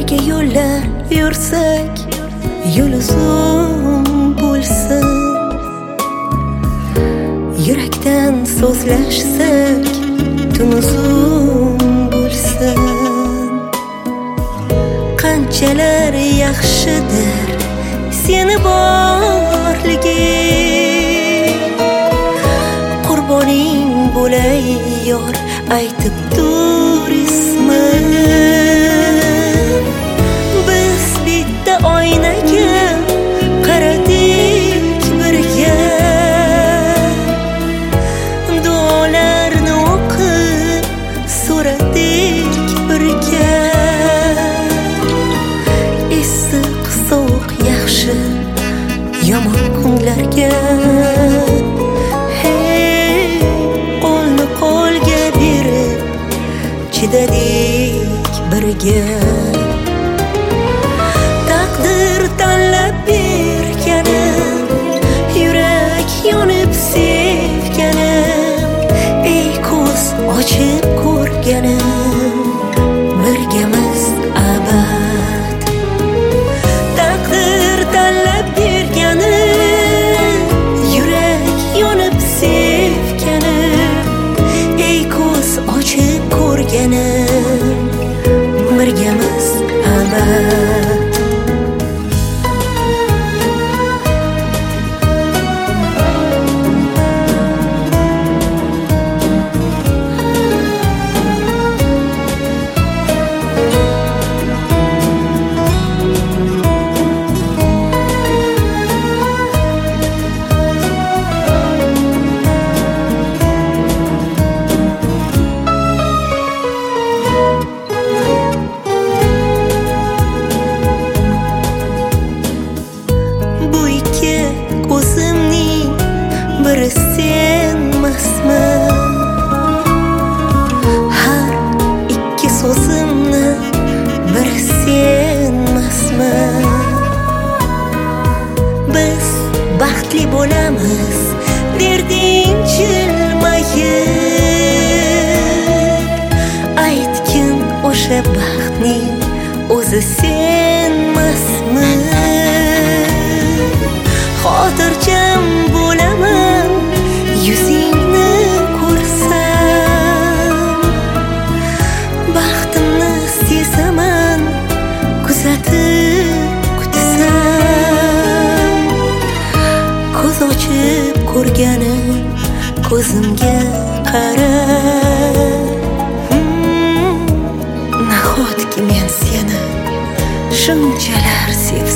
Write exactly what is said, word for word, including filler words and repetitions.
birga yo'llar yursak, yo'l uzun bo'lsin. Yurakdan so'zlashsak, tun uzun bo'lsin. Qanchalar yaxshidir seni borliging, qurboning bo'lay yor, aytib tur ismin. Biz bitta oynaga qaradik birga, duolarni o'qib so'radik birga. Issiq sovuq yaxshi yomon kunlarga, hey, qo'lni qo'lga berib chidadik birga. Taqdir tanlab berganim, yurak yonib sevganim, ey ko'z ochib ko'rganim, birgamiz abad. Taqdir tanlab berganim, yurak yonib sevganim, ey ko'z ochib ko'rganim, birgamiz abad. Ko'zimning biri senmasmi? Har ikki so'zimni biri senmasmi? Biz baxtli bo'lamiz derding jilmayib, aytgin o'sha baxtning o'zi senmasmi? Xotirjam bo'laman yuzingni ko'rsam, baxtimni sezaman kuzatib kutsam. Ko'z ochib ko'rganim, ko'zimga qara, hmm, nahotki men seni shunchalar sevdim.